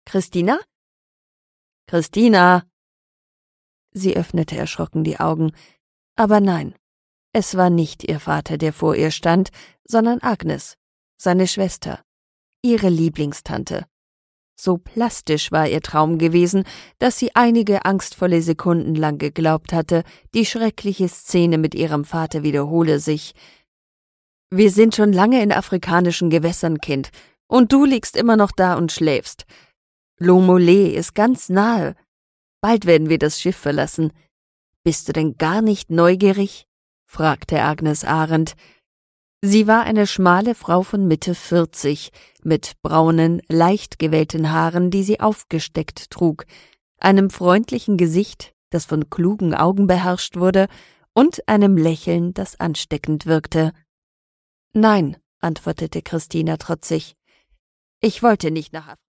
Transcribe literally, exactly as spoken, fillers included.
Christina? Christina! Sie öffnete erschrocken die Augen, aber nein, es war nicht ihr Vater, der vor ihr stand, sondern Agnes, seine Schwester, ihre Lieblingstante. So plastisch war ihr Traum gewesen, dass sie einige angstvolle Sekunden lang geglaubt hatte, die schreckliche Szene mit ihrem Vater wiederhole sich. »Wir sind schon lange in afrikanischen Gewässern, Kind, und du liegst immer noch da und schläfst. Lomolé ist ganz nahe. Bald werden wir das Schiff verlassen. Bist du denn gar nicht neugierig?« fragte Agnes Arendt. Sie war eine schmale Frau von Mitte vierzig, mit braunen, leicht gewellten Haaren, die sie aufgesteckt trug, einem freundlichen Gesicht, das von klugen Augen beherrscht wurde, und einem Lächeln, das ansteckend wirkte. »Nein«, antwortete Christina trotzig, »ich wollte nicht nach Afrika.«